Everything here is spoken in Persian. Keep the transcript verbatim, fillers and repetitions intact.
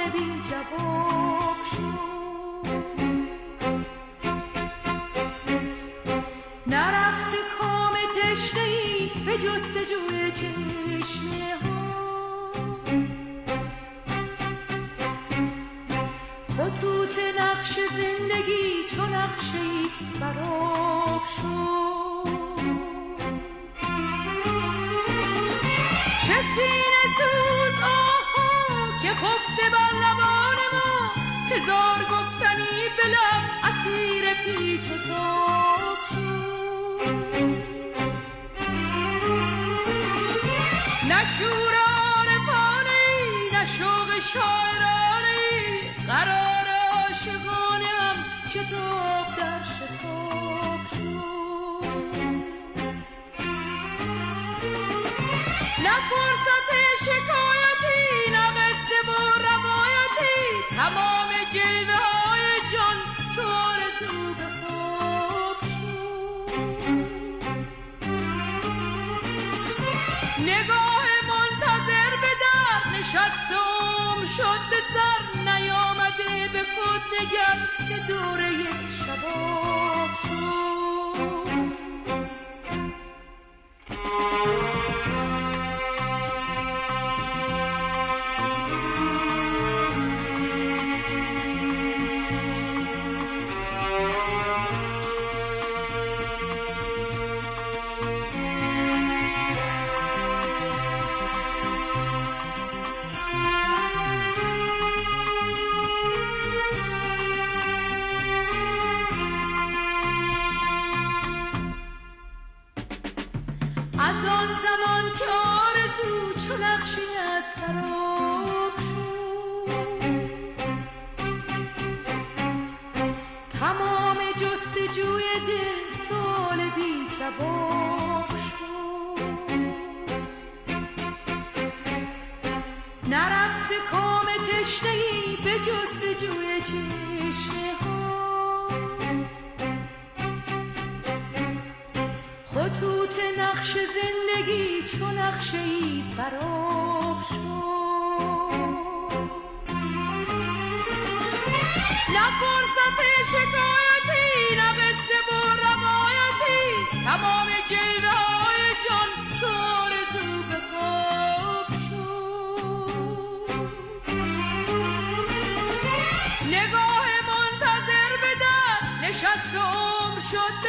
بی جواب شد. نرفت کام تشنه‌ای به جستجوی چشمه ها، خطوط نقش زندگی چو نقشه‌ای براق شد. چه سینه سوز آها که خفته بر لبان ما، هزار گفتنی به لب اسیر پیچ و تاب شد. نه شور عارفانی نه شوق شاعرانی، قرار عاشقانم شتاب در شتاب شد. نه فرصت شکایتی نه قصه و روایتی، تمام جلوه های جان چو آرزو به خواب شد. نگاه منتظر به در نشستم شد به سر، نیامده به خود نگر که دوره شباب شد. از آن زمان که آرزو چو نقشی از سراب شد، تمام جستجوی دل سوال بی جواب شد. نرفت کام تشنه‌ای به جستجوی چشمه ها، خطوط نقش زندگی چو نقشه‌ای براق شد. نه فرصت شکایتی نه قصه و روایتی، تمام جلوه های جان چو آرزو به خواب شد. نگاه منتظر به در نشستم شد